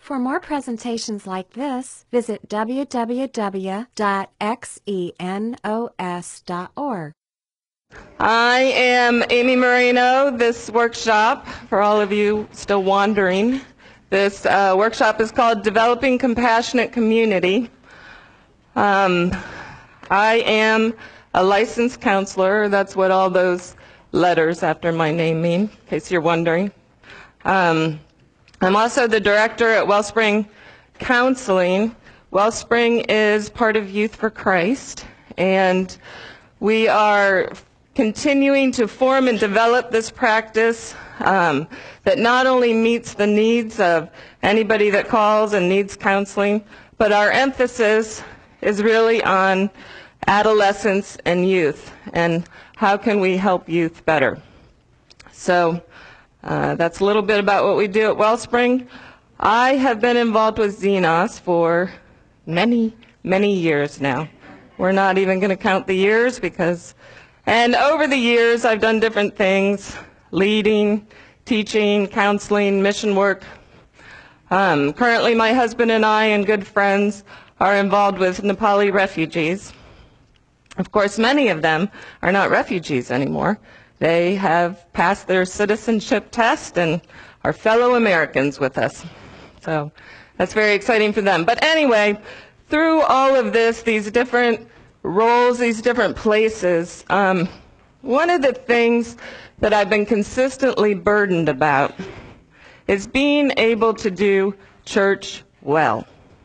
For more presentations like this, visit www.xenos.org. I am Amy Moreno. This workshop, for all of you still wandering, this workshop is called Developing Compassionate Community. I am a licensed counselor. That's what all those letters after my name mean, in case you're wondering. I'm also the director at Wellspring Counseling. Wellspring is part of Youth for Christ, and we are continuing to form and develop this practice that not only meets the needs of anybody that calls and needs counseling, but our emphasis is really on adolescents and youth, and how can we help youth better. So that's a little bit about what we do at Wellspring. I have been involved with Xenos for many, many years now. We're not even going to count the years and over the years I've done different things, leading, teaching, counseling, mission work. Currently my husband and I and good friends are involved with Nepali refugees. Of course, many of them are not refugees anymore. They have passed their citizenship test and are fellow Americans with us. So that's very exciting for them. But anyway, through all of this, these different roles, these different places, one of the things that I've been consistently burdened about is being able to do church well.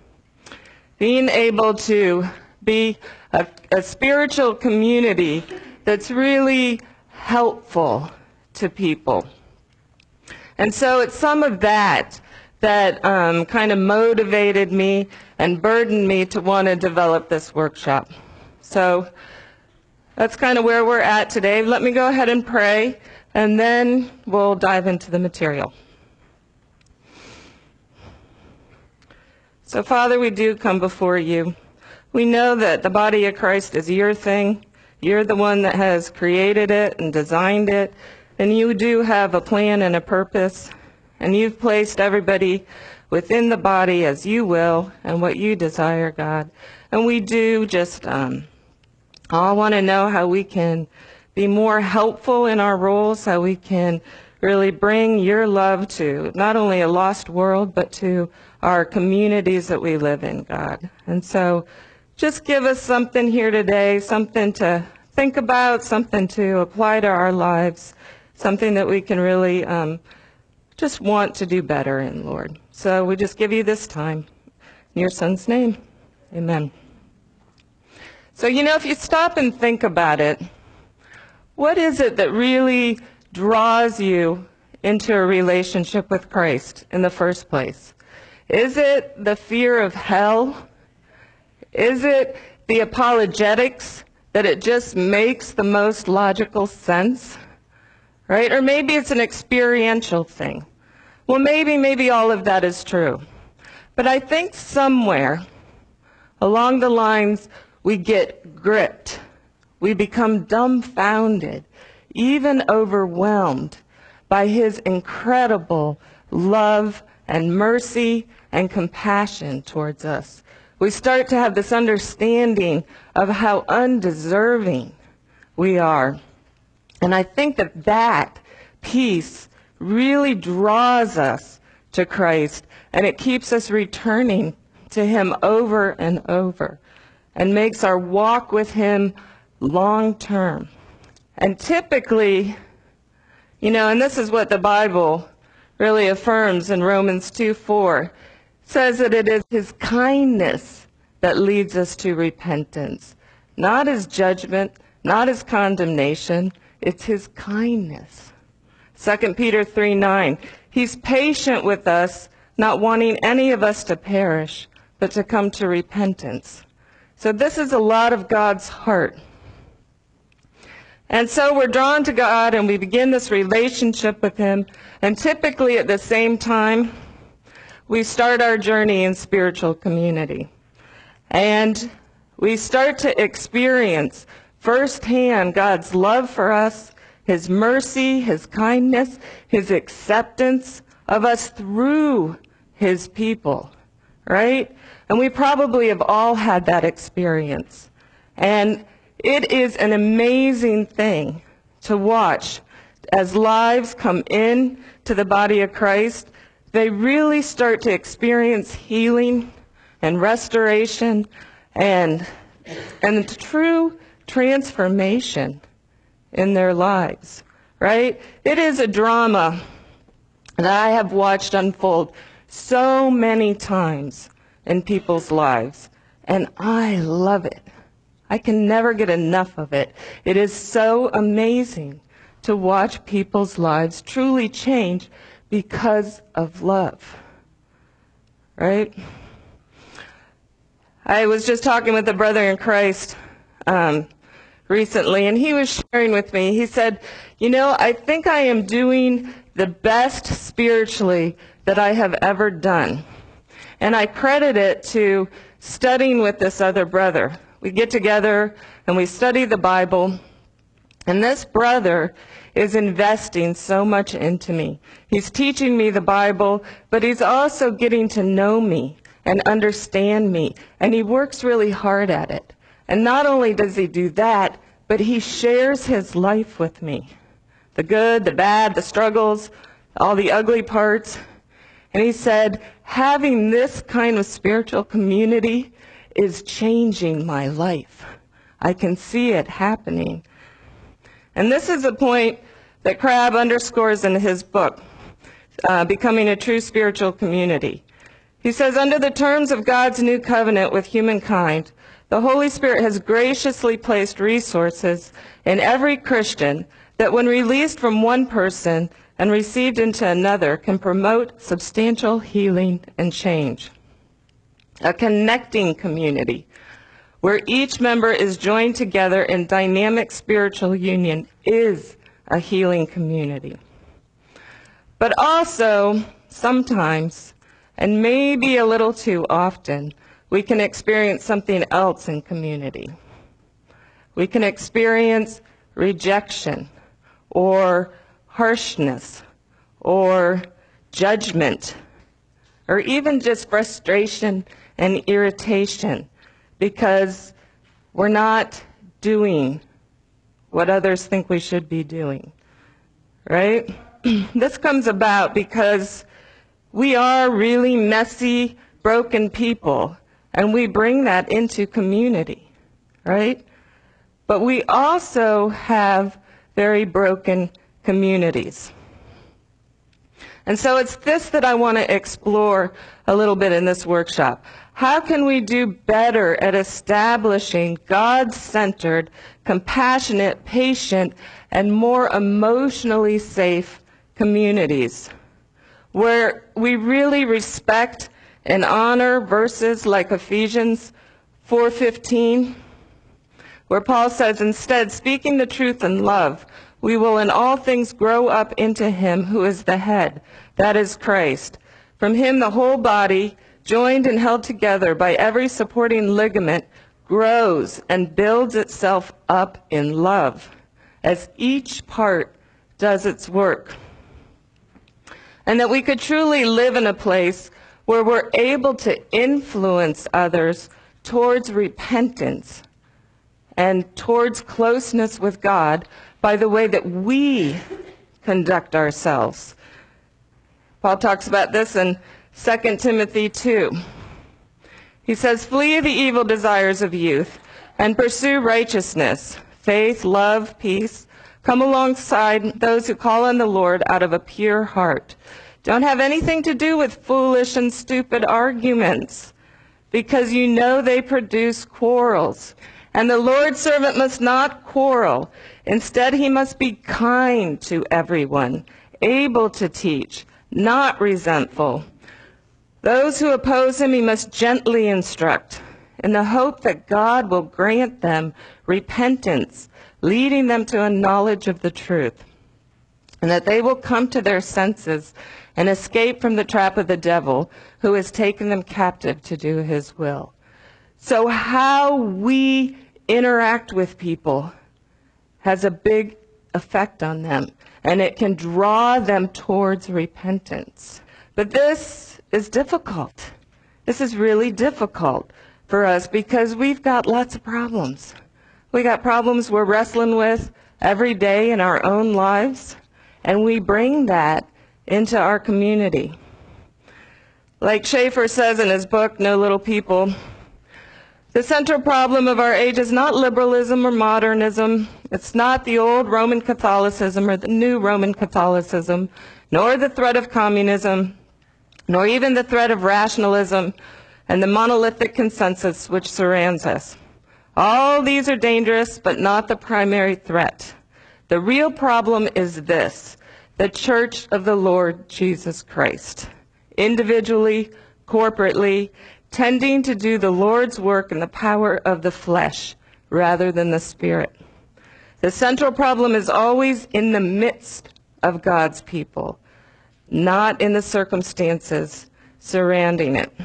Being able to be a spiritual community that's really helpful to people. And so it's some of that kind of motivated me and burdened me to want to develop this workshop. So that's kind of where we're at today. Let me go ahead and pray, and then we'll dive into the material. So, Father, we do come before you. We know that the body of Christ is your thing. You're the one that has created it and designed it, and you do have a plan and a purpose, and you've placed everybody within the body as you will and what you desire, God. And we do just all want to know how we can be more helpful in our roles, how we can really bring your love to not only a lost world, but to our communities that we live in, God. And so just give us something here today, something to think about, something to apply to our lives, something that we can really just want to do better in, Lord. So we just give you this time. In your Son's name, amen. So, if you stop and think about it, what is it that really draws you into a relationship with Christ in the first place? Is it the fear of hell? Is it the apologetics that it just makes the most logical sense? Right? Or maybe it's an experiential thing. Well, maybe all of that is true. But I think somewhere along the lines we get gripped. We become dumbfounded, even overwhelmed by his incredible love and mercy and compassion towards us. We start to have this understanding of how undeserving we are. And I think that piece really draws us to Christ, and it keeps us returning to him over and over, and makes our walk with him long term. And typically, and this is what the Bible really affirms in Romans 2:4, says that it is his kindness that leads us to repentance. Not his judgment, not his condemnation, it's his kindness. 2 Peter 3:9, he's patient with us, not wanting any of us to perish, but to come to repentance. So this is a lot of God's heart. And so we're drawn to God and we begin this relationship with him. And typically at the same time, we start our journey in spiritual community. And we start to experience firsthand God's love for us, his mercy, his kindness, his acceptance of us through his people, right? And we probably have all had that experience. And it is an amazing thing to watch as lives come in to the body of Christ. They really start to experience healing and restoration and true transformation in their lives, right? It is a drama that I have watched unfold so many times in people's lives, and I love it. I can never get enough of it. It is so amazing to watch people's lives truly change because of love, right? I was just talking with a brother in Christ recently, and he was sharing with me. He said, I think I am doing the best spiritually that I have ever done. And I credit it to studying with this other brother. We get together and we study the Bible, and this brother is investing so much into me. He's teaching me the Bible, but he's also getting to know me and understand me, and he works really hard at it. And not only does he do that, but he shares his life with me. The good, the bad, the struggles, all the ugly parts. And he said, having this kind of spiritual community is changing my life. I can see it happening. And this is a point that Crabb underscores in his book, Becoming a True Spiritual Community. He says, under the terms of God's new covenant with humankind, the Holy Spirit has graciously placed resources in every Christian that when released from one person and received into another can promote substantial healing and change. A connecting community where each member is joined together in dynamic spiritual union is a healing community. But also, sometimes, and maybe a little too often, we can experience something else in community. We can experience rejection or harshness or judgment or even just frustration and irritation because we're not doing what others think we should be doing, right? This comes about because we are really messy, broken people, and we bring that into community, right? But we also have very broken communities. And so it's this that I want to explore a little bit in this workshop. How can we do better at establishing God-centered, compassionate, patient, and more emotionally safe communities where we really respect and honor verses like Ephesians 4:15, where Paul says, instead, speaking the truth in love, we will in all things grow up into him who is the head, that is Christ. From him the whole body, joined and held together by every supporting ligament, grows and builds itself up in love as each part does its work. And that we could truly live in a place where we're able to influence others towards repentance and towards closeness with God by the way that we conduct ourselves. Paul talks about this in 2 Timothy 2. He says, flee the evil desires of youth and pursue righteousness, faith, love, peace. Come alongside those who call on the Lord out of a pure heart. Don't have anything to do with foolish and stupid arguments, because you know they produce quarrels. And the Lord's servant must not quarrel. Instead, he must be kind to everyone, able to teach, not resentful. Those who oppose him he must gently instruct, in the hope that God will grant them repentance, leading them to a knowledge of the truth, and that they will come to their senses and escape from the trap of the devil, who has taken them captive to do his will. So how we interact with people has a big effect on them, and it can draw them towards repentance. But this is difficult. This is really difficult for us because we've got lots of problems. We got problems we're wrestling with every day in our own lives, and we bring that into our community. Like Schaeffer says in his book, No Little People, the central problem of our age is not liberalism or modernism. It's not the old Roman Catholicism or the new Roman Catholicism, nor the threat of communism, nor even the threat of rationalism and the monolithic consensus which surrounds us. All these are dangerous, but not the primary threat. The real problem is this: the Church of the Lord Jesus Christ, individually, corporately, tending to do the Lord's work in the power of the flesh rather than the Spirit. The central problem is always in the midst of God's people, not in the circumstances surrounding it.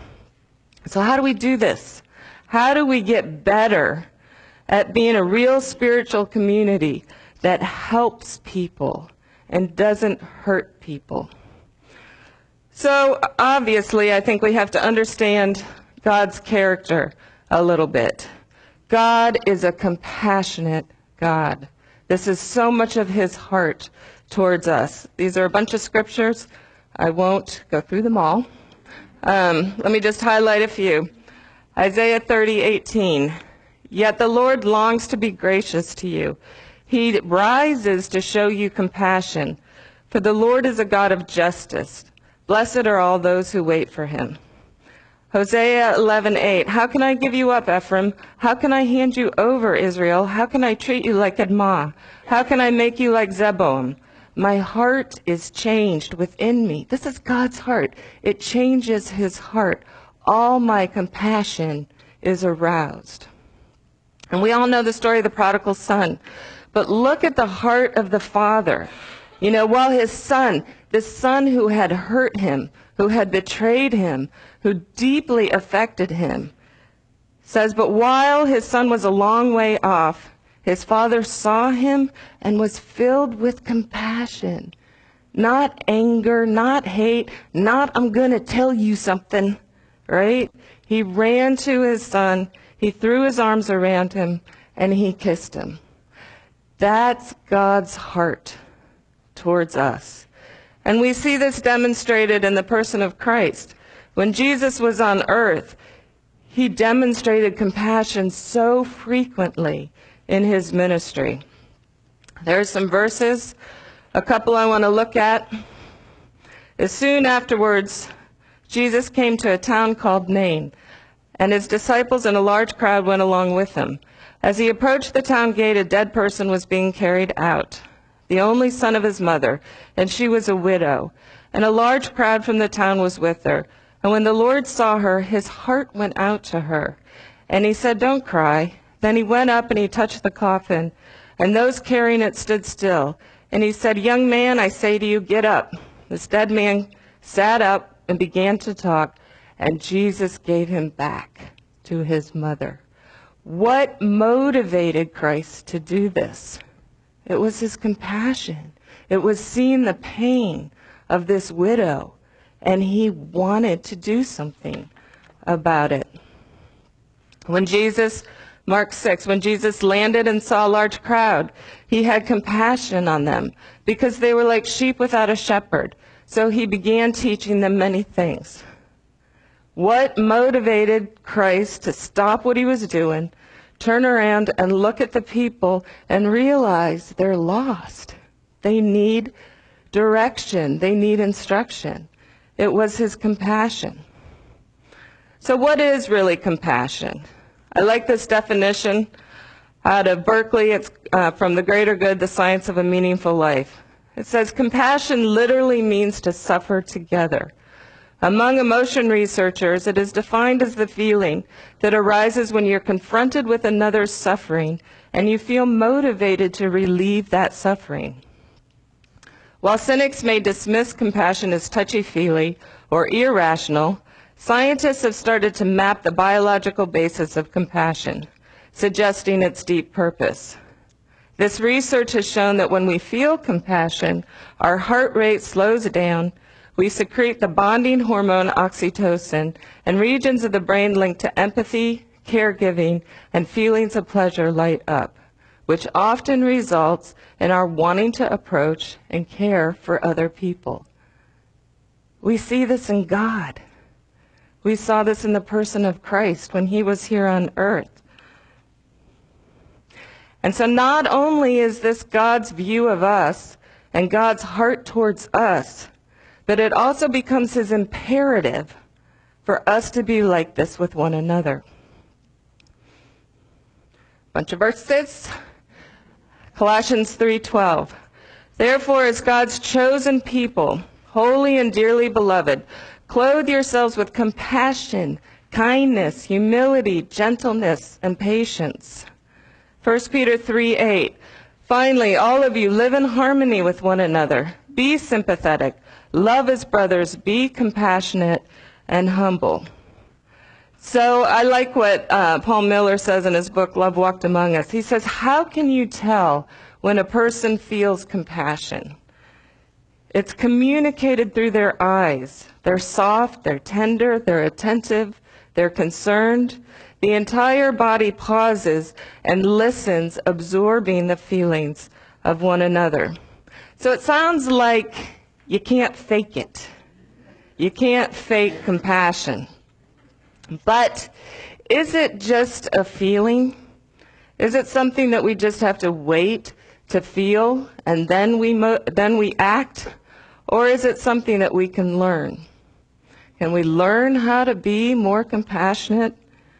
So how do we do this? How do we get better at being a real spiritual community that helps people and doesn't hurt people? So obviously, I think we have to understand God's character a little bit. God is a compassionate God. This is so much of his heart towards us. These are a bunch of scriptures. I won't go through them all. Let me just highlight a few. Isaiah 30:18. Yet the Lord longs to be gracious to you. He rises to show you compassion. For the Lord is a God of justice. Blessed are all those who wait for him. Hosea 11:8. How can I give you up, Ephraim? How can I hand you over, Israel? How can I treat you like Admah? How can I make you like Zeboim? My heart is changed within me. This is God's heart. It changes his heart. All my compassion is aroused. And we all know the story of the prodigal son. But look at the heart of the father. You know, while his son, the son who had hurt him, who had betrayed him, who deeply affected him, says, but while his son was a long way off, his father saw him and was filled with compassion. Not anger, not hate, not I'm going to tell you something, right? He ran to his son, he threw his arms around him, and he kissed him. That's God's heart towards us. And we see this demonstrated in the person of Christ. When Jesus was on earth, he demonstrated compassion so frequently in his ministry. There are some verses, a couple I want to look at. As soon afterwards, Jesus came to a town called Nain, and his disciples and a large crowd went along with him. As he approached the town gate, a dead person was being carried out, the only son of his mother, and she was a widow. And a large crowd from the town was with her. And when the Lord saw her, his heart went out to her. And he said, don't cry. Then he went up and he touched the coffin, and those carrying it stood still. And he said, young man, I say to you, get up. This dead man sat up and began to talk, and Jesus gave him back to his mother. What motivated Christ to do this? It was his compassion. It was seeing the pain of this widow, and he wanted to do something about it. When Jesus, Mark 6, when Jesus landed and saw a large crowd, he had compassion on them because they were like sheep without a shepherd. So he began teaching them many things. What motivated Christ to stop what he was doing, turn around and look at the people and realize they're lost? They need direction. They need instruction. It was his compassion. So what is really compassion? I like this definition out of Berkeley. It's from The Greater Good, The Science of a Meaningful Life. It says, compassion literally means to suffer together. Among emotion researchers, it is defined as the feeling that arises when you're confronted with another's suffering and you feel motivated to relieve that suffering. While cynics may dismiss compassion as touchy-feely or irrational, scientists have started to map the biological basis of compassion, suggesting its deep purpose. This research has shown that when we feel compassion, our heart rate slows down, we secrete the bonding hormone oxytocin, and regions of the brain linked to empathy, caregiving, and feelings of pleasure light up, which often results in our wanting to approach and care for other people. We see this in God. We saw this in the person of Christ when he was here on earth. And so not only is this God's view of us and God's heart towards us, but it also becomes his imperative for us to be like this with one another. Bunch of verses. Colossians 3:12. Therefore, as God's chosen people, holy and dearly beloved, clothe yourselves with compassion, kindness, humility, gentleness, and patience. 1 Peter 3:8. Finally, all of you live in harmony with one another. Be sympathetic. Love as brothers. Be compassionate and humble. So I like what Paul Miller says in his book, Love Walked Among Us. He says, how can you tell when a person feels compassion? It's communicated through their eyes. They're soft, they're tender, they're attentive, they're concerned. The entire body pauses and listens, absorbing the feelings of one another. So it sounds like you can't fake it. You can't fake compassion. But is it just a feeling? Is it something that we just have to wait to feel and then we act? Or is it something that we can learn? Can we learn how to be more compassionate?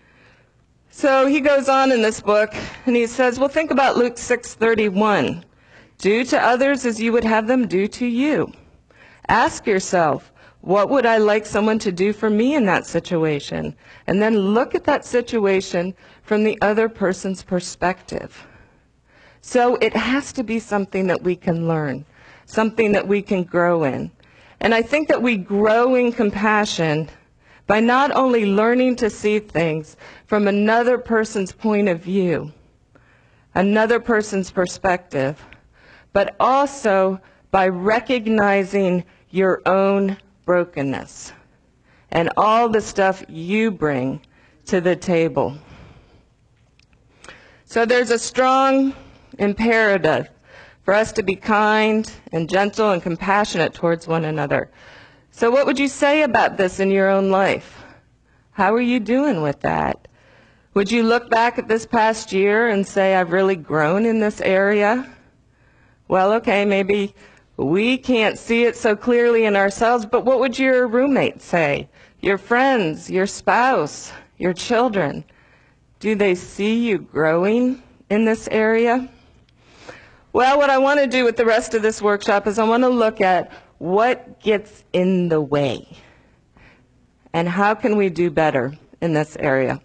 So he goes on in this book and he says, well, think about Luke 6:31. Do to others as you would have them do to you. Ask yourself, what would I like someone to do for me in that situation? And then look at that situation from the other person's perspective. So it has to be something that we can learn, something that we can grow in. And I think that we grow in compassion by not only learning to see things from another person's point of view, another person's perspective, but also by recognizing your own brokenness and all the stuff you bring to the table. So there's a strong imperative for us to be kind and gentle and compassionate towards one another. So what would you say about this in your own life? How are you doing with that? Would you look back at this past year and say, I've really grown in this area? Well, okay, maybe we can't see it so clearly in ourselves, but what would your roommate say? Your friends, your spouse, your children? Do they see you growing in this area? Well, what I want to do with the rest of this workshop is I want to look at what gets in the way and how can we do better in this area.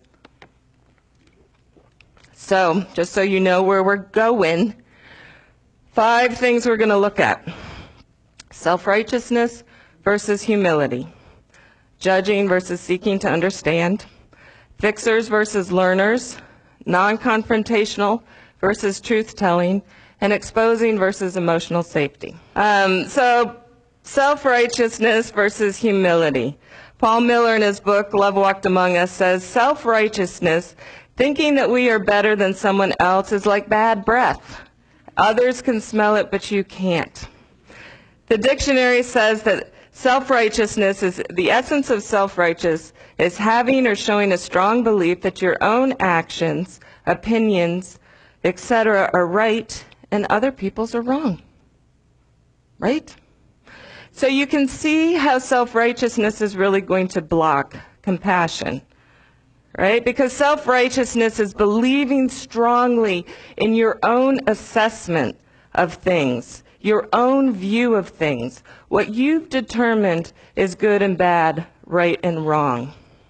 So, just so you know where we're going, 5 things we're going to look at. Self-righteousness versus humility. Judging versus seeking to understand. Fixers versus learners. Non-confrontational versus truth-telling. And exposing versus emotional safety. So self-righteousness versus humility. Paul Miller in his book, Love Walked Among Us, says, self-righteousness, thinking that we are better than someone else, is like bad breath. Others can smell it, but you can't. The dictionary says that self-righteousness is, the essence of self-righteous is having or showing a strong belief that your own actions, opinions, etc. are right and other people's are wrong. Right? So you can see how self-righteousness is really going to block compassion. Right? Because self-righteousness is believing strongly in your own assessment of things, your own view of things, what you've determined is good and bad, right and wrong.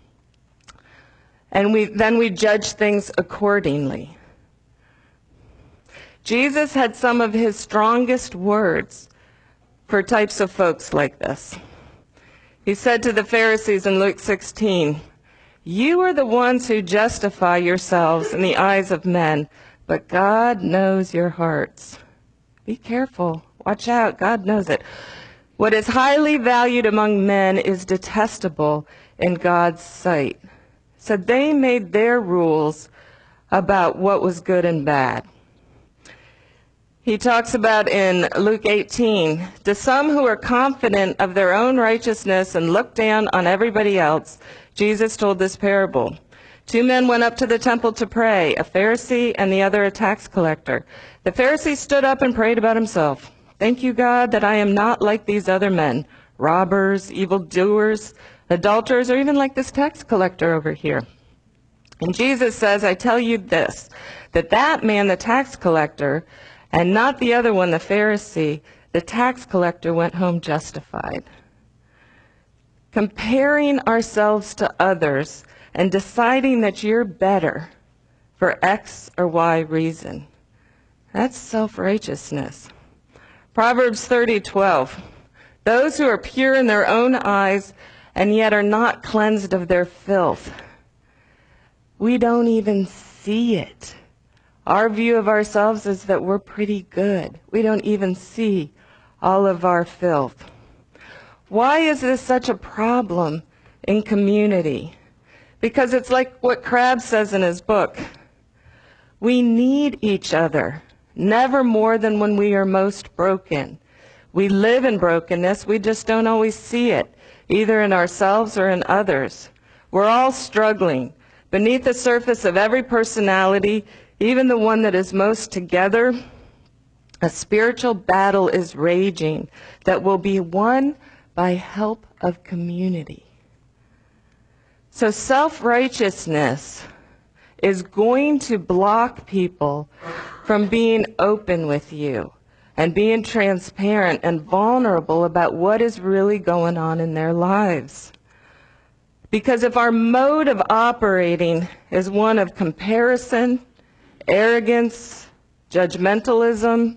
And then we judge things accordingly. Jesus had some of his strongest words for types of folks like this. He said to the Pharisees in Luke 16, "You are the ones who justify yourselves in the eyes of men, but God knows your hearts." Be careful. Watch out. God knows it. What is highly valued among men is detestable in God's sight. So they made their rules about what was good and bad. He talks about in Luke 18, to some who are confident of their own righteousness and look down on everybody else, Jesus told this parable. 2 men went up to the temple to pray, a Pharisee and the other a tax collector. The Pharisee stood up and prayed about himself. Thank you, God, that I am not like these other men, robbers, evildoers, adulterers, or even like this tax collector over here. And Jesus says, I tell you this, that man, the tax collector, and not the other one, the Pharisee, the tax collector went home justified. Comparing ourselves to others and deciding that you're better for X or Y reason, that's self-righteousness. Proverbs 30:12, those who are pure in their own eyes and yet are not cleansed of their filth. We don't even see it. Our view of ourselves is that we're pretty good. We don't even see all of our filth. Why is this such a problem in community? Because it's like what Crabb says in his book. We need each other, never more than when we are most broken. We live in brokenness, we just don't always see it, either in ourselves or in others. We're all struggling. Beneath the surface of every personality, even the one that is most together, a spiritual battle is raging that will be won by help of community. So self-righteousness is going to block people from being open with you and being transparent and vulnerable about what is really going on in their lives. Because if our mode of operating is one of comparison, arrogance, judgmentalism,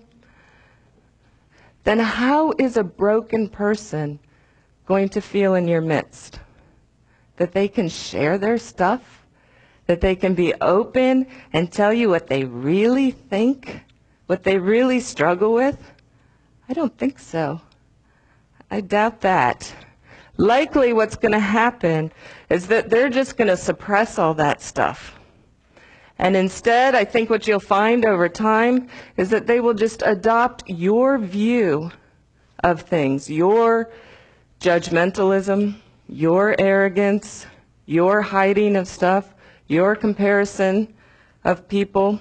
then how is a broken person going to feel in your midst? That they can share their stuff? That they can be open and tell you what they really think? What they really struggle with? I don't think so. I doubt that. Likely what's going to happen is that they're just going to suppress all that stuff. And instead, I think what you'll find over time is that they will just adopt your view of things, your judgmentalism, your arrogance, your hiding of stuff, your comparison of people.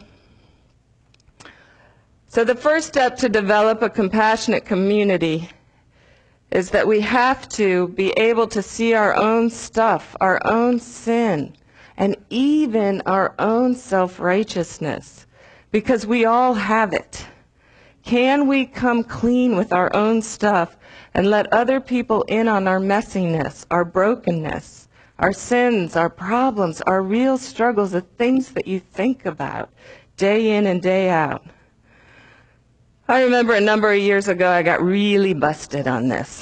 So the first step to develop a compassionate community is that we have to be able to see our own stuff, our own sin, and even our own self-righteousness, because we all have it. Can we come clean with our own stuff and let other people in on our messiness, our brokenness, our sins, our problems, our real struggles, the things that you think about day in and day out? I remember a number of years ago I got really busted on this.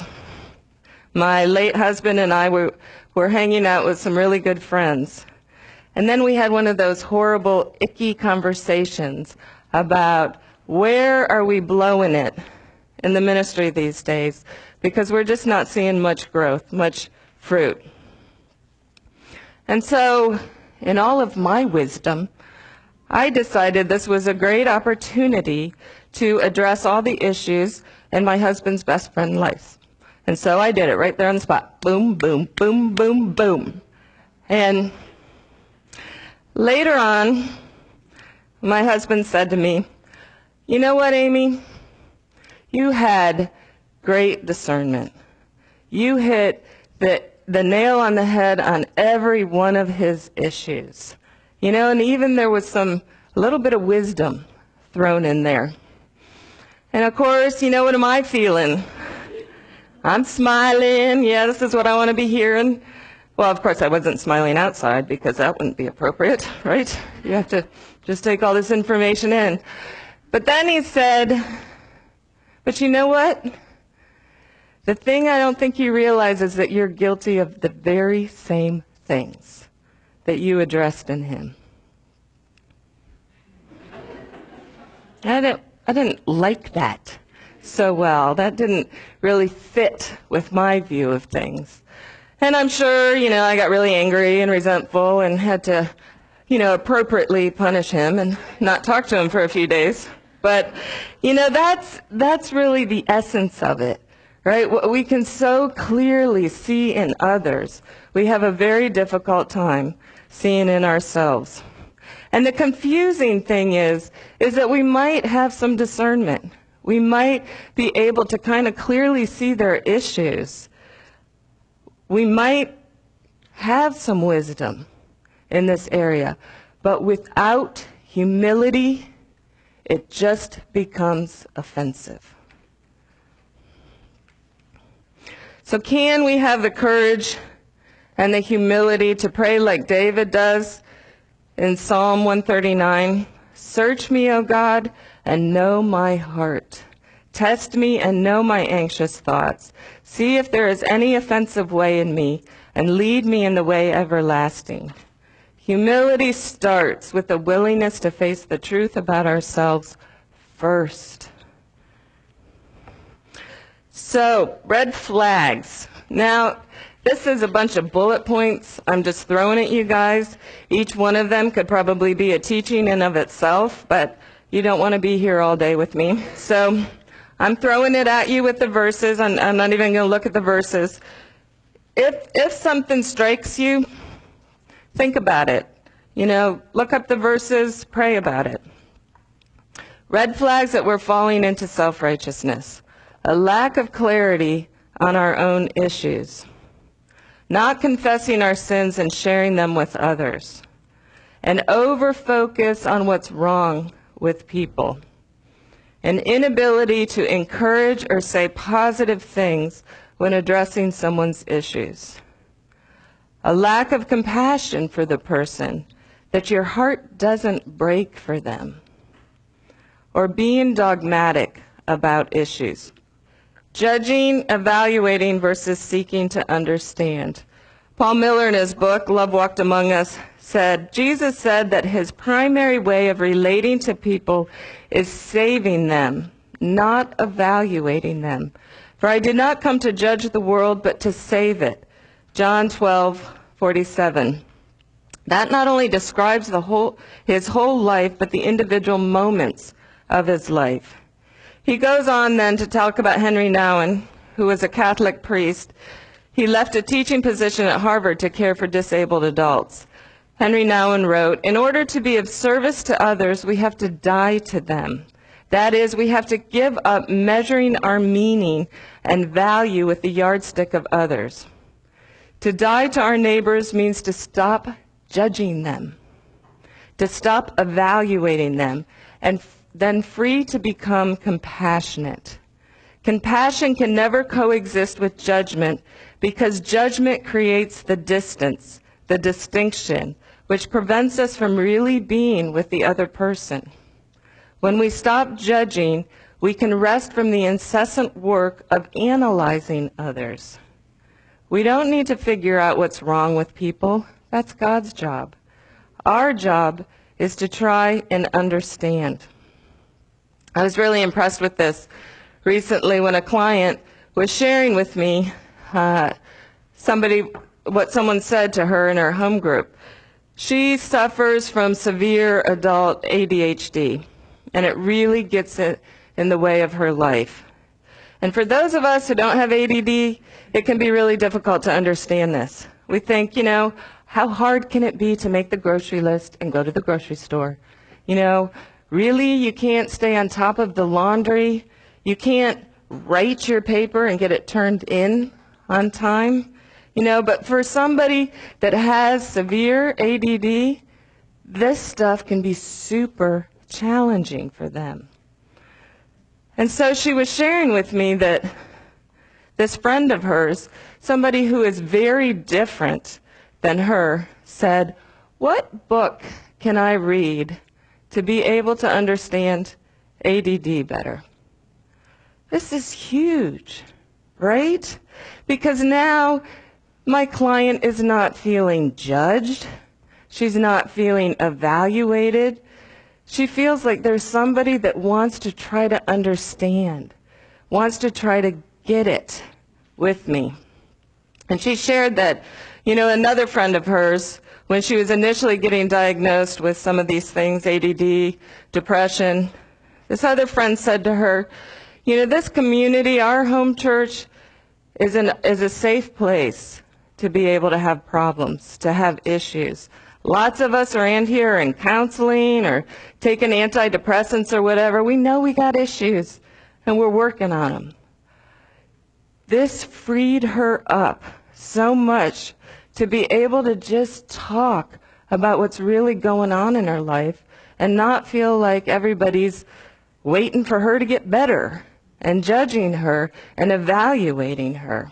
My late husband and I were hanging out with some really good friends. And then we had one of those horrible, icky conversations about where are we blowing it in the ministry these days, because we're just not seeing much growth, much fruit. And so, in all of my wisdom, I decided this was a great opportunity to address all the issues in my husband's best friend's life. And so I did it right there on the spot. Boom, boom, boom, boom, boom. And later on, my husband said to me, you know what, Amy? You had great discernment. You hit the nail on the head on every one of his issues. You know, and even there was a little bit of wisdom thrown in there. And of course, you know, what am I feeling? I'm smiling. Yeah, this is what I want to be hearing. Well, of course, I wasn't smiling outside because that wouldn't be appropriate, right? You have to just take all this information in. But then he said, but you know what? The thing I don't think you realize is that you're guilty of the very same things that you addressed in him. I didn't like that. so well. That didn't really fit with my view of things. And I'm sure, I got really angry and resentful and had to, appropriately punish him and not talk to him for a few days. But, that's really the essence of it, right? What we can so clearly see in others, we have a very difficult time seeing in ourselves. And the confusing thing is that we might have some discernment. We might be able to kind of clearly see their issues. We might have some wisdom in this area, but without humility, it just becomes offensive. So can we have the courage and the humility to pray like David does in Psalm 139? Search me, O God, and know my heart. Test me and know my anxious thoughts. See if there is any offensive way in me, and lead me in the way everlasting. Humility starts with the willingness to face the truth about ourselves first. So, red flags. Now, this is a bunch of bullet points I'm just throwing at you guys. Each one of them could probably be a teaching in of itself, but you don't want to be here all day with me. So I'm throwing it at you with the verses. I'm not even going to look at the verses. If something strikes you, think about it. Look up the verses, pray about it. Red flags that we're falling into self-righteousness. A lack of clarity on our own issues. Not confessing our sins and sharing them with others. An over-focus on what's wrong with people. An inability to encourage or say positive things when addressing someone's issues. A lack of compassion for the person, that your heart doesn't break for them. Or being dogmatic about issues. Judging, evaluating versus seeking to understand. Paul Miller in his book, Love Walked Among Us, said, Jesus said that his primary way of relating to people is saving them, not evaluating them. For I did not come to judge the world, but to save it. John 12:47. That not only describes his whole life, but the individual moments of his life. He goes on then to talk about Henry Nouwen, who was a Catholic priest. He left a teaching position at Harvard to care for disabled adults. Henry Nouwen wrote, "In order to be of service to others, we have to die to them. That is, we have to give up measuring our meaning and value with the yardstick of others. To die to our neighbors means to stop judging them, to stop evaluating them, and then free to become compassionate. Compassion can never coexist with judgment because judgment creates the distance, the distinction, which prevents us from really being with the other person. When we stop judging, we can rest from the incessant work of analyzing others. We don't need to figure out what's wrong with people. That's God's job. Our job is to try and understand." I was really impressed with this recently when a client was sharing with me what someone said to her in her home group. She suffers from severe adult ADHD, and it really gets in the way of her life. And for those of us who don't have ADD, it can be really difficult to understand this. We think, how hard can it be to make the grocery list and go to the grocery store? Really, you can't stay on top of the laundry? You can't write your paper and get it turned in on time? But for somebody that has severe ADD, this stuff can be super challenging for them. And so she was sharing with me that this friend of hers, somebody who is very different than her, said, "What book can I read to be able to understand ADD better?" This is huge, right? Because now my client is not feeling judged. She's not feeling evaluated. She feels like there's somebody that wants to try to understand wants to try to get it with me. And she shared that, another friend of hers, when she was initially getting diagnosed with some of these things, ADD, depression, this other friend said to her, this community, our home church, is a safe place to be able to have problems, to have issues. Lots of us are in here in counseling or taking antidepressants or whatever. We know we got issues, and we're working on them. This freed her up so much to be able to just talk about what's really going on in her life and not feel like everybody's waiting for her to get better and judging her and evaluating her.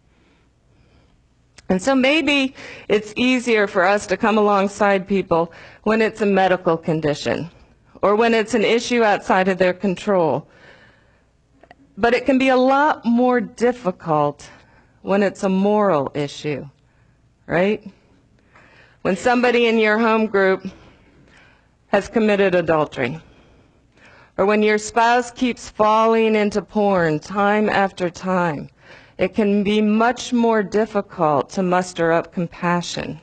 And so maybe it's easier for us to come alongside people when it's a medical condition or when it's an issue outside of their control. But it can be a lot more difficult when it's a moral issue, right? When somebody in your home group has committed adultery, or when your spouse keeps falling into porn time after time, it can be much more difficult to muster up compassion.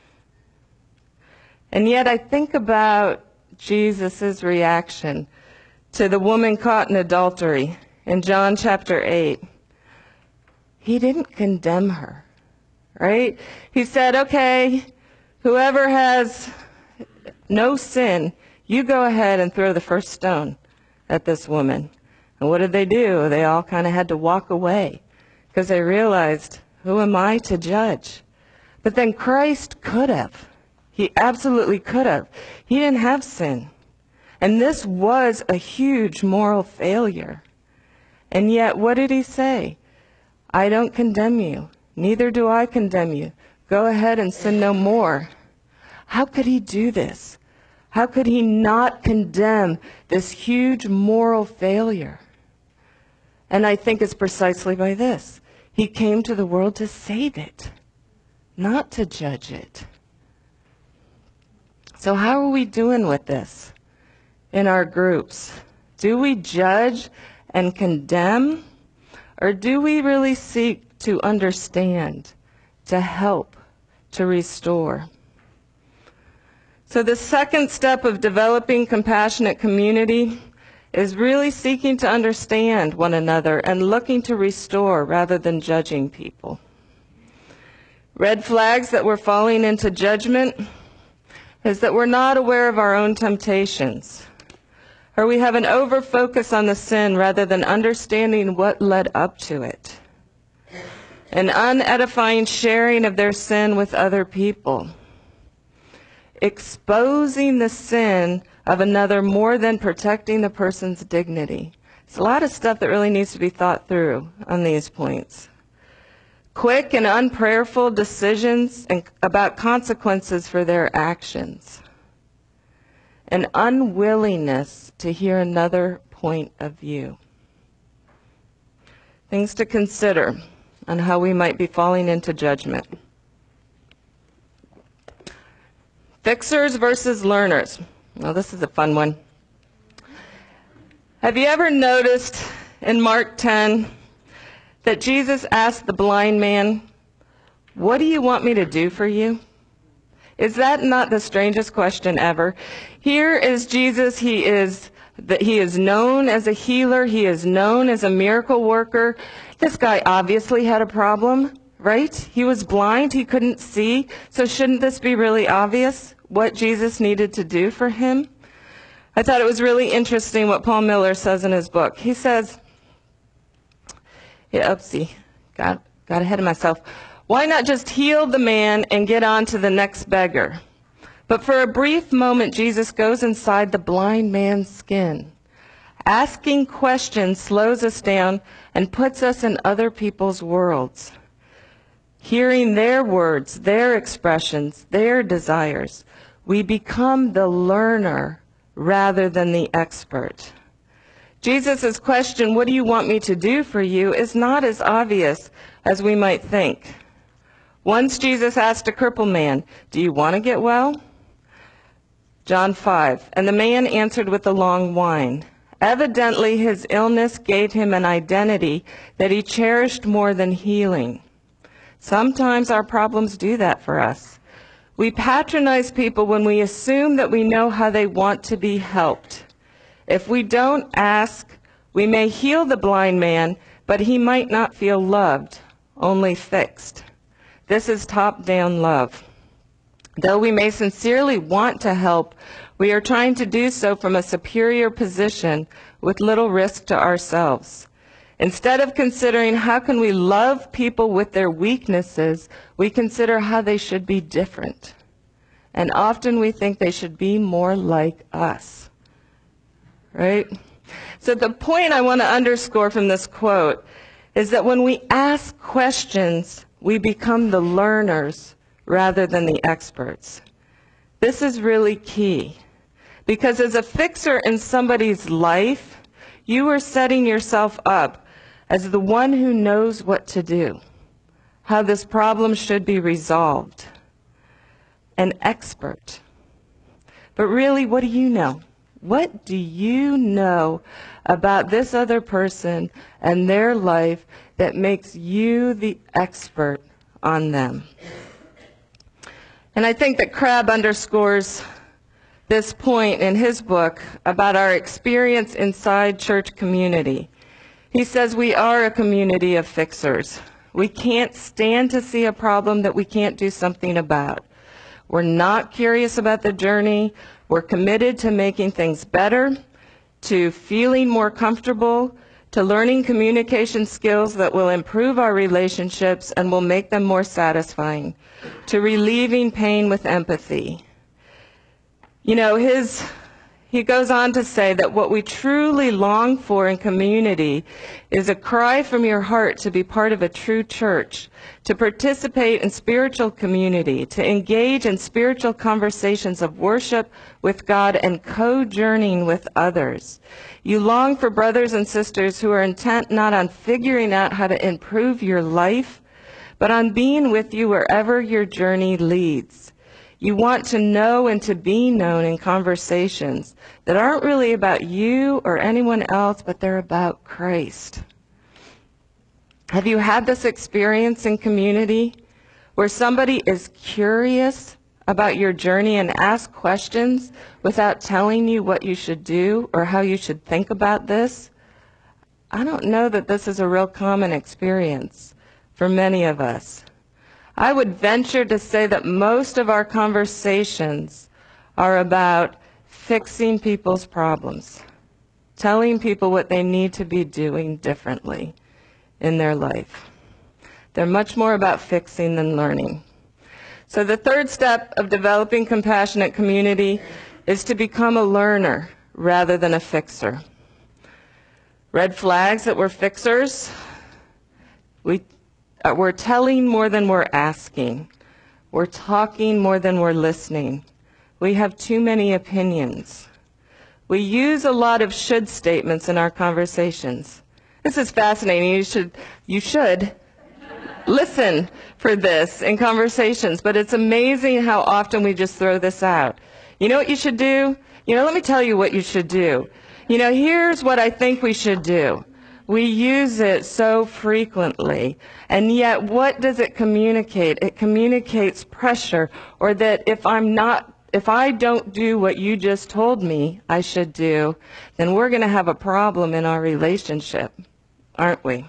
And yet I think about Jesus' reaction to the woman caught in adultery in John chapter 8. He didn't condemn her, right? He said, okay, whoever has no sin, you go ahead and throw the first stone at this woman. And what did they do? They all kind of had to walk away because they realized, who am I to judge? But then Christ could have. He absolutely could have. He didn't have sin. And this was a huge moral failure. And yet, what did he say? I don't condemn you. Neither do I condemn you. Go ahead and sin no more. How could he do this? How could he not condemn this huge moral failure? And I think it's precisely by this. He came to the world to save it, not to judge it. So how are we doing with this in our groups? Do we judge and condemn, or do we really seek to understand, to help, to restore? So the second step of developing compassionate community is really seeking to understand one another and looking to restore rather than judging people. Red flags that we're falling into judgment is that we're not aware of our own temptations, or we have an over-focus on the sin rather than understanding what led up to it, an unedifying sharing of their sin with other people, exposing the sin of another more than protecting the person's dignity. It's a lot of stuff that really needs to be thought through on these points. Quick and unprayerful decisions about consequences for their actions. An unwillingness to hear another point of view. Things to consider on how we might be falling into judgment. Fixers versus learners. Well, this is a fun one. Have you ever noticed in Mark 10 that Jesus asked the blind man, "What do you want me to do for you?" Is that not the strangest question ever? Here is Jesus. He is known as a healer. He is known as a miracle worker. This guy obviously had a problem, right? He was blind. He couldn't see. So shouldn't this be really obvious what Jesus needed to do for him? I thought it was really interesting what Paul Miller says in his book. He says, oopsie, got ahead of myself. Why not just heal the man and get on to the next beggar? But for a brief moment, Jesus goes inside the blind man's skin. Asking questions slows us down and puts us in other people's worlds. Hearing their words, their expressions, their desires, we become the learner rather than the expert. Jesus' question, "What do you want me to do for you?" is not as obvious as we might think. Once Jesus asked a crippled man, "Do you want to get well?" John 5, and the man answered with a long whine. Evidently, his illness gave him an identity that he cherished more than healing. Sometimes our problems do that for us. We patronize people when we assume that we know how they want to be helped. If we don't ask, we may heal the blind man, but he might not feel loved, only fixed. This is top-down love. Though we may sincerely want to help, we are trying to do so from a superior position with little risk to ourselves. Instead of considering how can we love people with their weaknesses, we consider how they should be different. And often we think they should be more like us. Right? So the point I want to underscore from this quote is that when we ask questions, we become the learners rather than the experts. This is really key, because as a fixer in somebody's life, you are setting yourself up as the one who knows what to do, how this problem should be resolved, an expert. But really, what do you know? What do you know about this other person and their life that makes you the expert on them? And I think that Crabb underscores this point in his book about our experience inside church community. He says we are a community of fixers. We can't stand to see a problem that we can't do something about. We're not curious about the journey. We're committed to making things better, to feeling more comfortable, to learning communication skills that will improve our relationships and will make them more satisfying, to relieving pain with empathy. You know, he goes on to say that what we truly long for in community is a cry from your heart to be part of a true church, to participate in spiritual community, to engage in spiritual conversations of worship with God and co-journeying with others. You long for brothers and sisters who are intent not on figuring out how to improve your life, but on being with you wherever your journey leads. You want to know and to be known in conversations that aren't really about you or anyone else, but they're about Christ. Have you had this experience in community where somebody is curious about your journey and asks questions without telling you what you should do or how you should think about this? I don't know that this is a real common experience for many of us. I would venture to say that most of our conversations are about fixing people's problems, telling people what they need to be doing differently in their life. They're much more about fixing than learning. So the third step of developing compassionate community is to become a learner rather than a fixer. Red flags that we're fixers. We're telling more than we're asking. We're talking more than we're listening. We have too many opinions. We use a lot of should statements in our conversations. This is fascinating. You should listen for this in conversations, but it's amazing how often we just throw this out. You know what you should do? Let me tell you what you should do. Here's what I think we should do. We use it so frequently, and yet what does it communicate? It communicates pressure, or that if I don't do what you just told me I should do, then we're going to have a problem in our relationship, aren't we?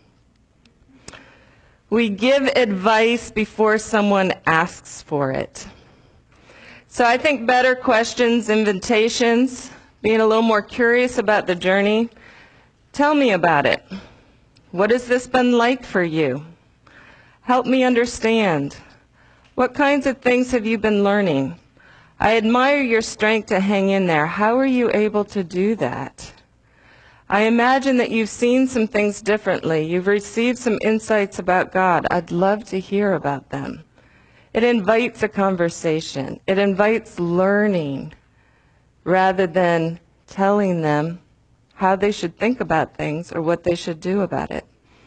We give advice before someone asks for it. So I think better questions, invitations, being a little more curious about the journey. Tell me about it. What has this been like for you? Help me understand. What kinds of things have you been learning? I admire your strength to hang in there. How are you able to do that? I imagine that you've seen some things differently. You've received some insights about God. I'd love to hear about them. It invites a conversation. It invites learning rather than telling them how they should think about things or what they should do about it.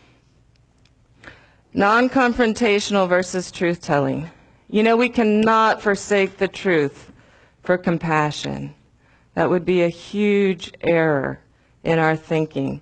Non-confrontational versus truth-telling. We cannot forsake the truth for compassion. That would be a huge error in our thinking.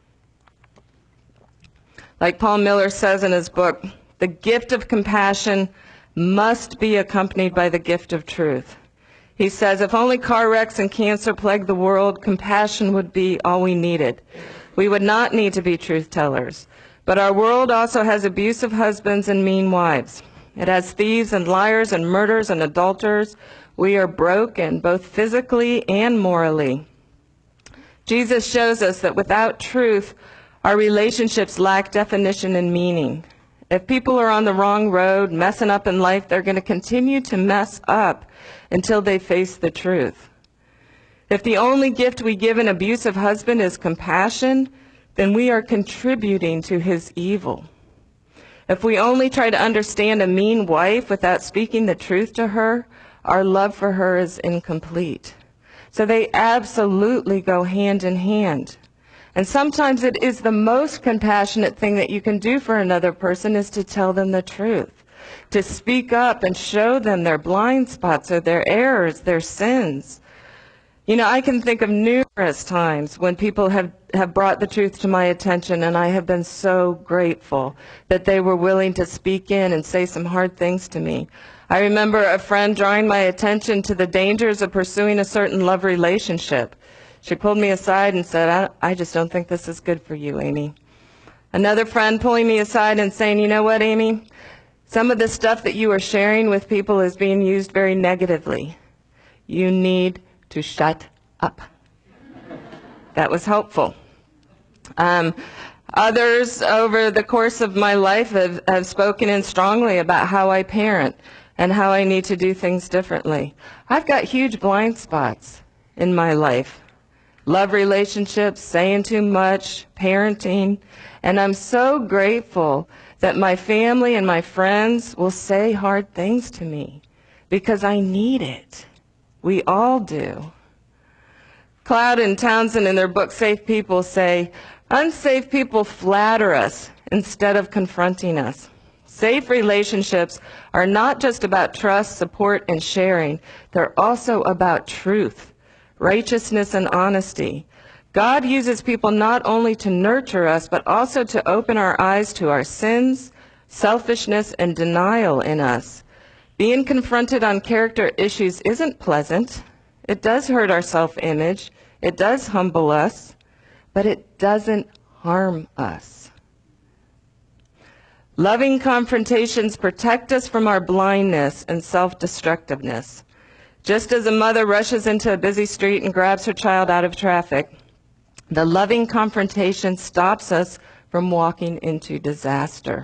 Like Paul Miller says in his book, the gift of compassion must be accompanied by the gift of truth. He says, if only car wrecks and cancer plagued the world, compassion would be all we needed. We would not need to be truth tellers. But our world also has abusive husbands and mean wives. It has thieves and liars and murderers and adulterers. We are broken, both physically and morally. Jesus shows us that without truth, our relationships lack definition and meaning. If people are on the wrong road, messing up in life, they're going to continue to mess up until they face the truth. If the only gift we give an abusive husband is compassion, then we are contributing to his evil. If we only try to understand a mean wife without speaking the truth to her, our love for her is incomplete. So they absolutely go hand in hand. And sometimes it is the most compassionate thing that you can do for another person is to tell them the truth, to speak up and show them their blind spots or their errors, their sins. You know, I can think of numerous times when people have brought the truth to my attention, and I have been so grateful that they were willing to speak in and say some hard things to me. I remember a friend drawing my attention to the dangers of pursuing a certain love relationship. She pulled me aside and said, I just don't think this is good for you, Amy. Another friend pulling me aside and saying, you know what, Amy? Some of the stuff that you are sharing with people is being used very negatively. You need to shut up. That was helpful. Others over the course of my life have spoken in strongly about how I parent and how I need to do things differently. I've got huge blind spots in my life. Love relationships, saying too much, parenting, and I'm so grateful that my family and my friends will say hard things to me because I need it. We all do. Cloud and Townsend in their book Safe People say, unsafe people flatter us instead of confronting us. Safe relationships are not just about trust, support, and sharing. They're also about truth, righteousness, and honesty. God uses people not only to nurture us, but also to open our eyes to our sins, selfishness, and denial in us. Being confronted on character issues isn't pleasant. It does hurt our self-image. It does humble us, but it doesn't harm us. Loving confrontations protect us from our blindness and self-destructiveness. Just as a mother rushes into a busy street and grabs her child out of traffic, the loving confrontation stops us from walking into disaster.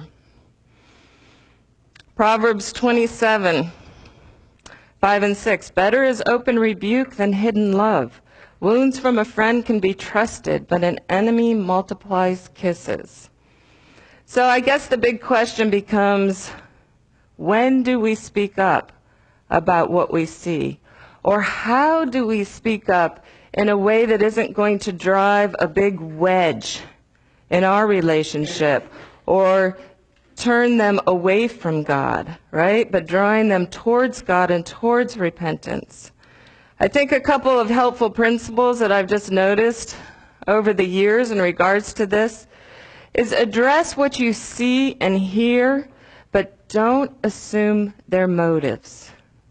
Proverbs 27, 5 and 6. Better is open rebuke than hidden love. Wounds from a friend can be trusted, but an enemy multiplies kisses. So I guess the big question becomes, when do we speak up about what we see? Or how do we speak up in a way that isn't going to drive a big wedge in our relationship or turn them away from God, right? But drawing them towards God and towards repentance. I think a couple of helpful principles that I've just noticed over the years in regards to this is address what you see and hear, but don't assume their motives.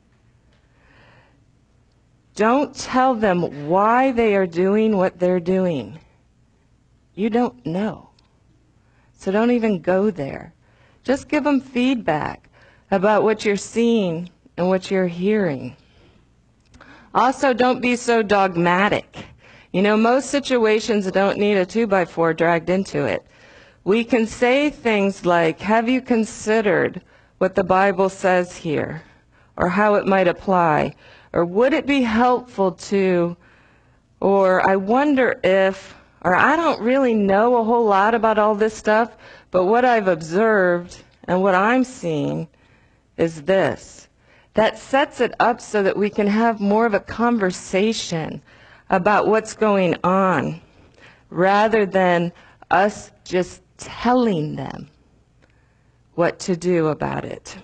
Don't tell them why they are doing what they're doing. You don't know. So don't even go there. Just give them feedback about what you're seeing and what you're hearing. Also, don't be so dogmatic. You know, most situations don't need a 2x4 dragged into it. We can say things like, have you considered what the Bible says here? Or how it might apply? Or would it be helpful to? Or I wonder if, or I don't really know a whole lot about all this stuff, but what I've observed and what I'm seeing is this. That sets it up so that we can have more of a conversation about what's going on rather than us just telling them what to do about it.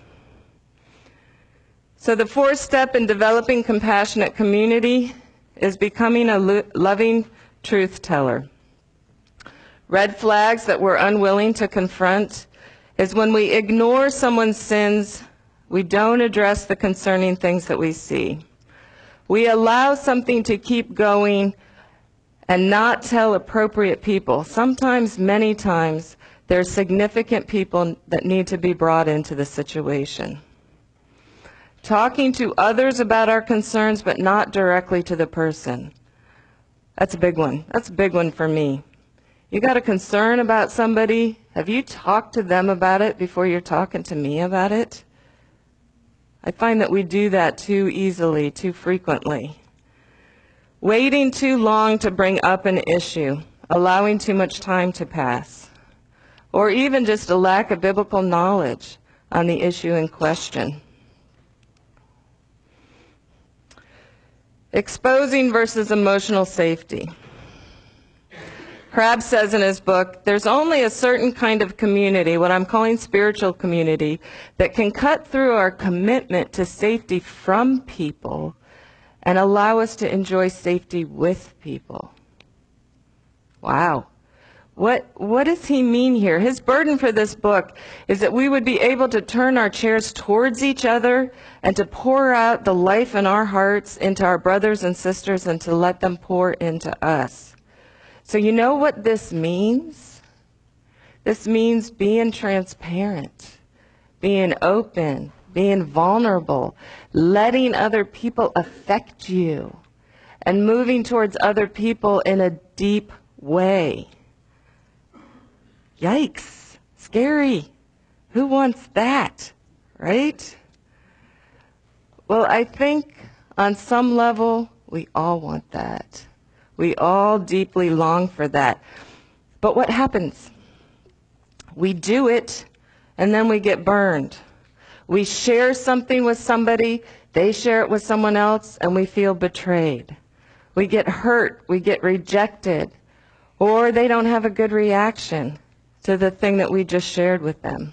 So the fourth step in developing compassionate community is becoming a loving truth teller. Red flags that we're unwilling to confront is when we ignore someone's sins, we don't address the concerning things that we see. We allow something to keep going and not tell appropriate people. Sometimes, many times, there are significant people that need to be brought into the situation. Talking to others about our concerns, but not directly to the person. That's a big one. That's a big one for me. You got a concern about somebody? Have you talked to them about it before you're talking to me about it? I find that we do that too easily, too frequently. Waiting too long to bring up an issue, allowing too much time to pass, or even just a lack of biblical knowledge on the issue in question. Exposing versus emotional safety. Crabb says in his book, there's only a certain kind of community, what I'm calling spiritual community, that can cut through our commitment to safety from people and allow us to enjoy safety with people. Wow. What does he mean here? His burden for this book is that we would be able to turn our chairs towards each other and to pour out the life in our hearts into our brothers and sisters and to let them pour into us. So you know what this means? This means being transparent, being open, being vulnerable, letting other people affect you, and moving towards other people in a deep way. Yikes, scary. Who wants that, right? Well, I think on some level, we all want that. We all deeply long for that. But what happens? We do it, and then we get burned. We share something with somebody, they share it with someone else, and we feel betrayed. We get hurt, we get rejected, or they don't have a good reaction to the thing that we just shared with them.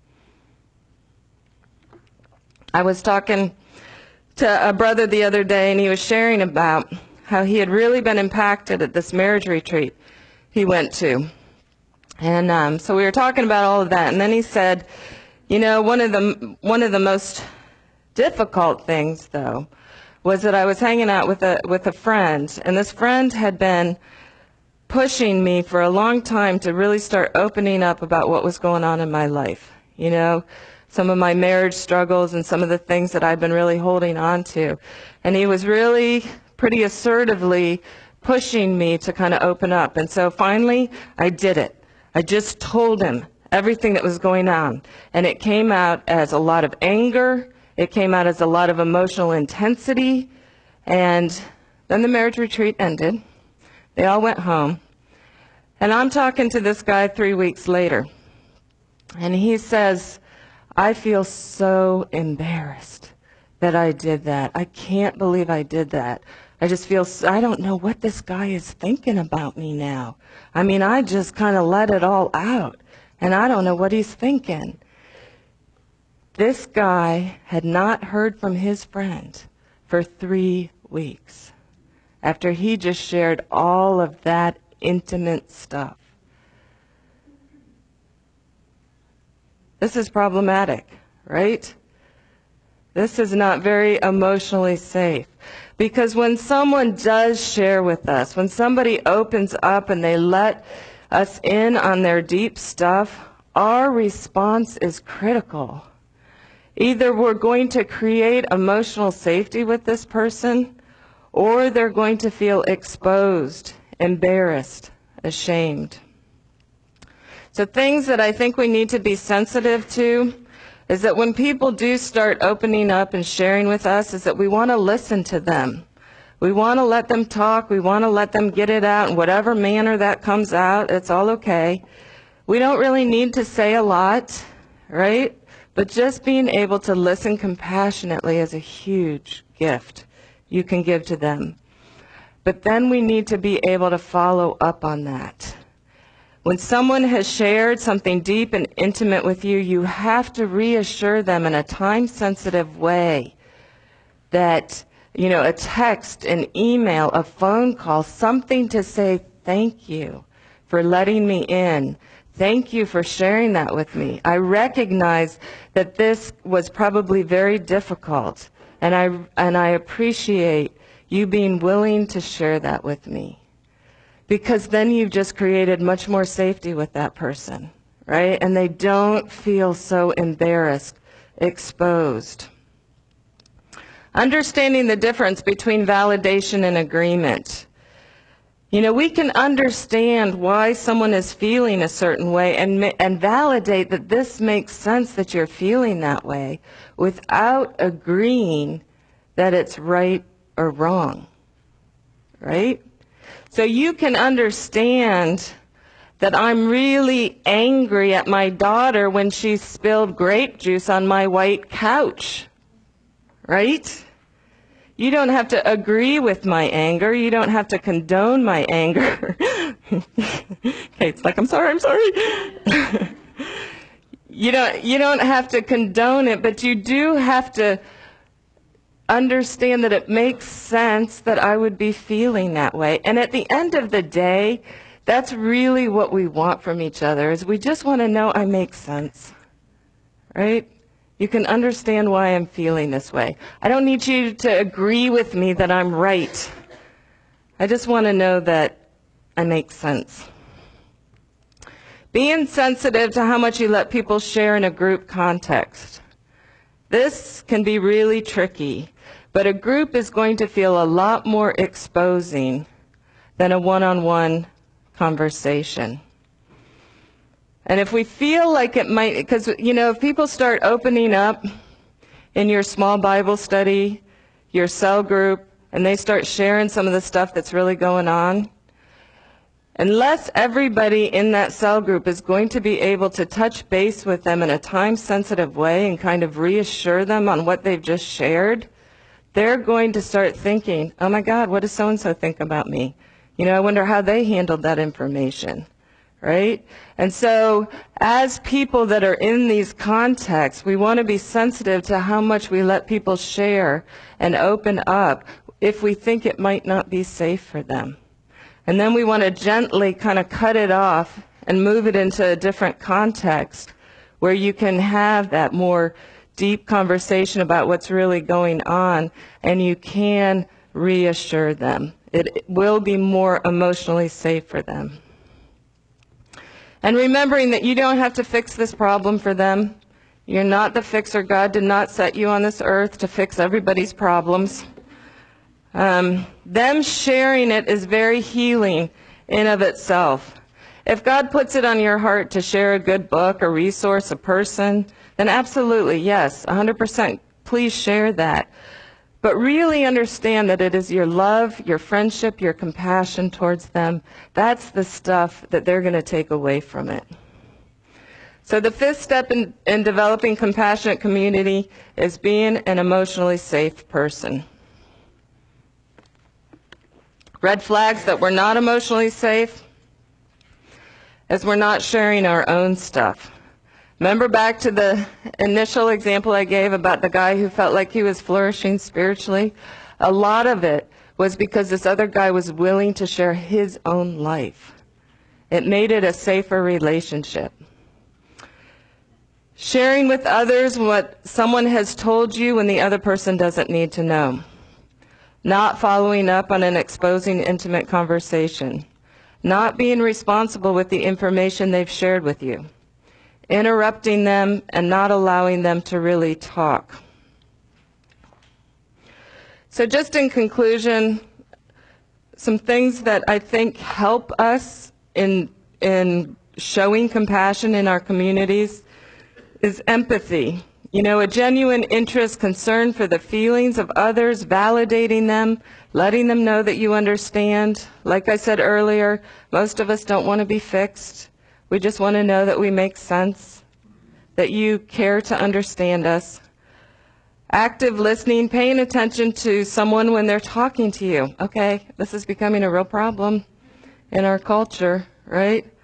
I was talking to a brother the other day, and he was sharing about how he had really been impacted at this marriage retreat he went to. And so we were talking about all of that, and then he said, you know, one of the most difficult things, though, was that I was hanging out with a friend, and this friend had been pushing me for a long time to really start opening up about what was going on in my life. You know, some of my marriage struggles and some of the things that I'd been really holding on to. And he was really pretty assertively pushing me to kind of open up. And so finally, I did it. I just told him everything that was going on. And it came out as a lot of anger. It came out as a lot of emotional intensity. And then the marriage retreat ended. They all went home. And I'm talking to this guy 3 weeks later. And he says, I feel so embarrassed that I did that. I can't believe I did that. I just feel, I don't know what this guy is thinking about me now. I mean, I just kind of let it all out, and I don't know what he's thinking. This guy had not heard from his friend for 3 weeks after he just shared all of that intimate stuff. This is problematic, right? This is not very emotionally safe. Because when someone does share with us, when somebody opens up and they let us in on their deep stuff, our response is critical. Either we're going to create emotional safety with this person, or they're going to feel exposed, embarrassed, ashamed. So things that I think we need to be sensitive to is that when people do start opening up and sharing with us, is that we want to listen to them. We want to let them talk. We want to let them get it out in whatever manner that comes out. It's all okay. We don't really need to say a lot, right? But just being able to listen compassionately is a huge gift you can give to them. But then we need to be able to follow up on that. When someone has shared something deep and intimate with you, you have to reassure them in a time-sensitive way that a text, an email, a phone call, something to say thank you for letting me in. Thank you for sharing that with me. I recognize that this was probably very difficult, and I appreciate you being willing to share that with me. Because then you've just created much more safety with that person, right? And they don't feel so embarrassed, exposed. Understanding the difference between validation and agreement. We can understand why someone is feeling a certain way and validate that this makes sense that you're feeling that way without agreeing that it's right or wrong, right? So you can understand that I'm really angry at my daughter when she spilled grape juice on my white couch, right? You don't have to agree with my anger. You don't have to condone my anger. Kate's like, I'm sorry. You don't have to condone it, but you do have to understand that it makes sense that I would be feeling that way. And at the end of the day, that's really what we want from each other, is we just want to know I make sense, right? You can understand why I'm feeling this way. I don't need you to agree with me that I'm right. I just want to know that I make sense. Being sensitive to how much you let people share in a group context. This can be really tricky, but a group is going to feel a lot more exposing than a one-on-one conversation. And if we feel like it might, because, if people start opening up in your small Bible study, your cell group, and they start sharing some of the stuff that's really going on, unless everybody in that cell group is going to be able to touch base with them in a time-sensitive way and kind of reassure them on what they've just shared, they're going to start thinking, oh my God, what does so-and-so think about me? I wonder how they handled that information. Right? And so as people that are in these contexts, we want to be sensitive to how much we let people share and open up if we think it might not be safe for them. And then we want to gently kind of cut it off and move it into a different context where you can have that more deep conversation about what's really going on, and you can reassure them. It will be more emotionally safe for them. And remembering that you don't have to fix this problem for them. You're not the fixer. God did not set you on this earth to fix everybody's problems. Them sharing it is very healing in of itself. If God puts it on your heart to share a good book, a resource, a person, then absolutely, yes, 100%, please share that. But really understand that it is your love, your friendship, your compassion towards them. That's the stuff that they're going to take away from it. So the fifth step in developing compassionate community is being an emotionally safe person. Red flags that we're not emotionally safe is we're not sharing our own stuff. Remember back to the initial example I gave about the guy who felt like he was flourishing spiritually? A lot of it was because this other guy was willing to share his own life. It made it a safer relationship. Sharing with others what someone has told you when the other person doesn't need to know. Not following up on an exposing intimate conversation. Not being responsible with the information they've shared with you. Interrupting them and not allowing them to really talk. So just in conclusion, some things that I think help us in showing compassion in our communities is empathy. A genuine interest, concern for the feelings of others, validating them, letting them know that you understand. Like I said earlier, most of us don't want to be fixed. We just want to know that we make sense, that you care to understand us. Active listening, paying attention to someone when they're talking to you. Okay, this is becoming a real problem in our culture, right?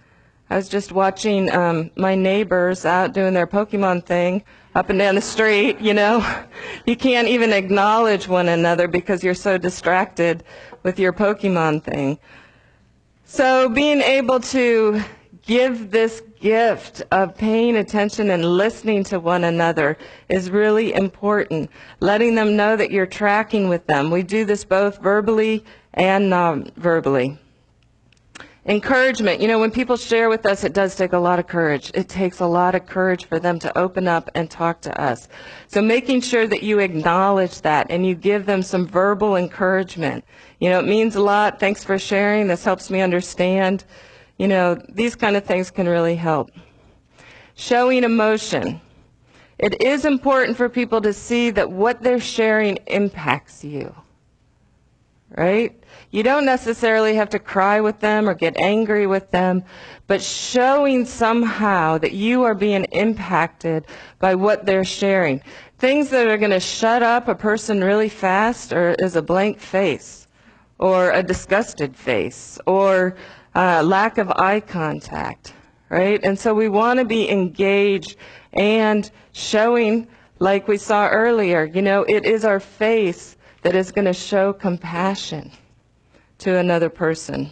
I was just watching my neighbors out doing their Pokemon thing up and down the street, you know. You can't even acknowledge one another because you're so distracted with your Pokemon thing. So being able to give this gift of paying attention and listening to one another is really important. Letting them know that you're tracking with them. We do this both verbally and non-verbally. Encouragement. You know, when people share with us, it does take a lot of courage. It takes a lot of courage for them to open up and talk to us. So making sure that you acknowledge that and you give them some verbal encouragement. You know, it means a lot. Thanks for sharing. This helps me understand. You know, these kind of things can really help. Showing emotion. It is important for people to see that what they're sharing impacts you. Right? You don't necessarily have to cry with them or get angry with them, but showing somehow that you are being impacted by what they're sharing. Things that are going to shut up a person really fast is a blank face, or a disgusted face, or lack of eye contact, right? And so we want to be engaged and showing, like we saw earlier, you know, it is our face that is going to show compassion to another person.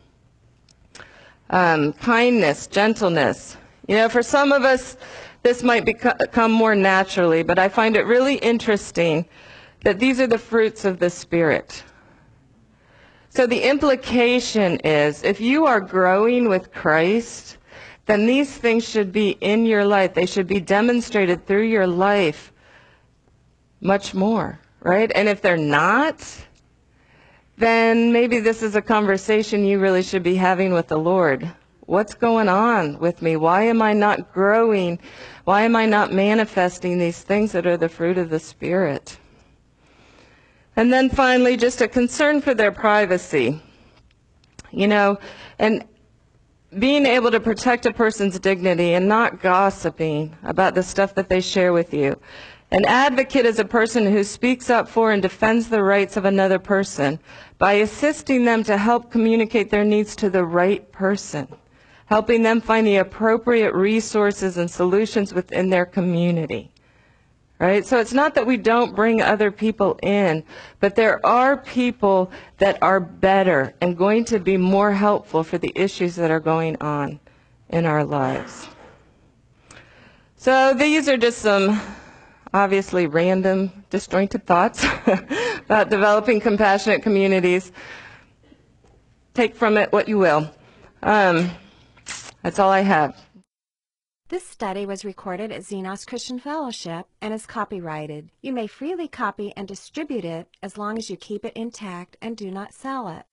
Kindness, gentleness. You know, for some of us, this might come more naturally, but I find it really interesting that these are the fruits of the Spirit. So the implication is, if you are growing with Christ, then these things should be in your life. They should be demonstrated through your life much more, right? And if they're not, then maybe this is a conversation you really should be having with the Lord. What's going on with me? Why am I not growing? Why am I not manifesting these things that are the fruit of the Spirit? And then finally, just a concern for their privacy. You know, and being able to protect a person's dignity and not gossiping about the stuff that they share with you. An advocate is a person who speaks up for and defends the rights of another person by assisting them to help communicate their needs to the right person, helping them find the appropriate resources and solutions within their community. Right? So it's not that we don't bring other people in, but there are people that are better and going to be more helpful for the issues that are going on in our lives. So these are just some obviously random, disjointed thoughts about developing compassionate communities. Take from it what you will. That's all I have. This study was recorded at Xenos Christian Fellowship and is copyrighted. You may freely copy and distribute it as long as you keep it intact and do not sell it.